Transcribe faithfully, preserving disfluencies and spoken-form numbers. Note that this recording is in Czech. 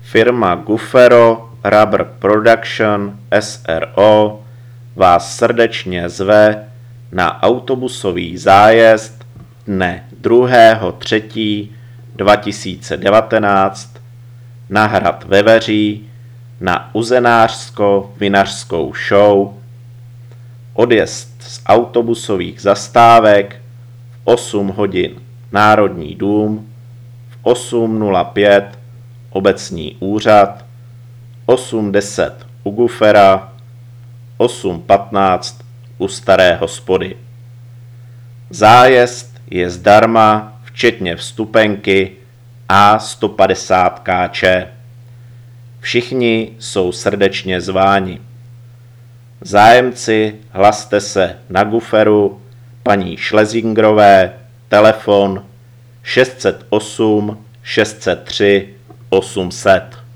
Firma Gufero Rubber Production S R O vás srdečně zve na autobusový zájezd dne druhého třetího dva tisíce devatenáct na hrad Veveří na uzenářsko-vinařskou show. Odjezd z autobusových zastávek v osm hodin Národní dům, v osm nula pět obecní úřad, osm deset u Gufera, osm patnáct u Staré hospody. Zájezd je zdarma, včetně vstupenky A sto padesát Kč. Všichni jsou srdečně zváni. Zájemci hlaste se na Guferu paní Šlezingrové, telefon šest set osm šest set tři osm set.